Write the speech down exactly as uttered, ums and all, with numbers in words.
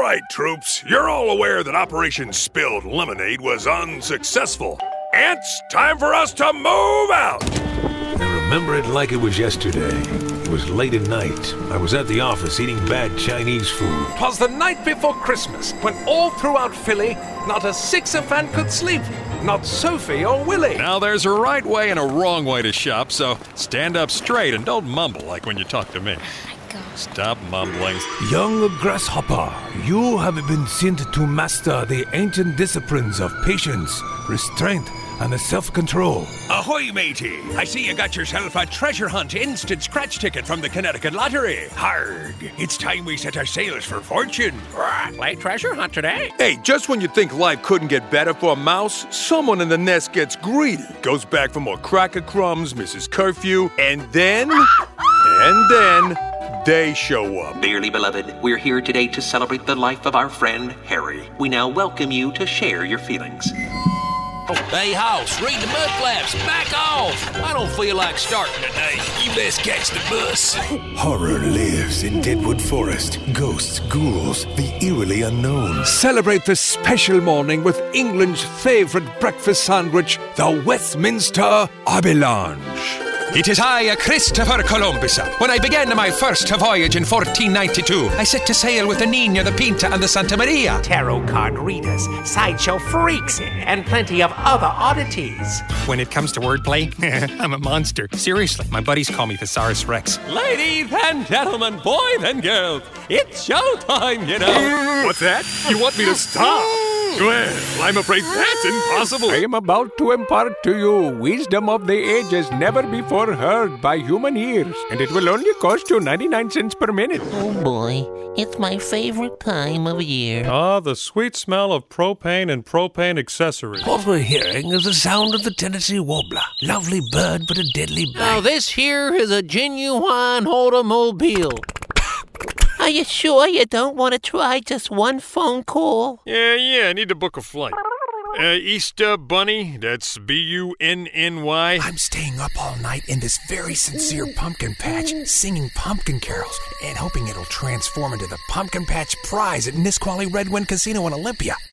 right, troops. You're all aware that Operation Spilled Lemonade was unsuccessful. Ants, time for us to move out! I remember it like it was yesterday. It was late at night. I was at the office eating bad Chinese food. 'Twas the night before Christmas, when all throughout Philly, not a sycophant could sleep. Not Sophie or Willie. Now there's a right way and a wrong way to shop, so stand up straight and don't mumble like when you talk to me. Stop mumbling. Young grasshopper, you have been sent to master the ancient disciplines of patience, restraint, and self-control. Ahoy, matey! I see you got yourself a treasure hunt instant scratch ticket from the Connecticut Lottery. Harg! It's time we set our sails for fortune. Play treasure hunt today. Hey, just when you think life couldn't get better for a mouse, someone in the nest gets greedy. Goes back for more cracker crumbs, Missus Curfew, and then... and then... they show up. Dearly beloved, we're here today to celebrate the life of our friend, Harry. We now welcome you to share your feelings. Hey, House, read the mud flaps. Back off. I don't feel like starting today. You best catch the bus. Horror lives in Deadwood Forest. Ghosts, ghouls, the eerily unknown. Celebrate this special morning with England's favorite breakfast sandwich, the Westminster Avalanche. It is I, a Christopher Columbus. When I began my first voyage in fourteen ninety-two, I set to sail with the Nina, the Pinta, and the Santa Maria. Tarot card readers, sideshow freaks, and plenty of other oddities. When it comes to wordplay, I'm a monster. Seriously, my buddies call me Thesaurus Rex. Ladies and gentlemen, boys and girls, it's showtime, you know. What's that? You want me to stop? Well, I'm afraid that's impossible. I am about to impart to you wisdom of the ages never before heard by human ears, and it will only cost you ninety-nine cents per minute. Oh boy, it's my favorite time of year. Ah, the sweet smell of propane and propane accessories. What we're hearing is the sound of the Tennessee warbler. Lovely bird, but a deadly bite. Now this here is a genuine automobile. Are you sure you don't want to try just one phone call? Yeah, yeah, I need to book a flight. Uh, Easter Bunny, that's B U N N Y. I'm staying up all night in this very sincere pumpkin patch, singing pumpkin carols, and hoping it'll transform into the Pumpkin Patch Prize at Nisqually Red Wind Casino in Olympia.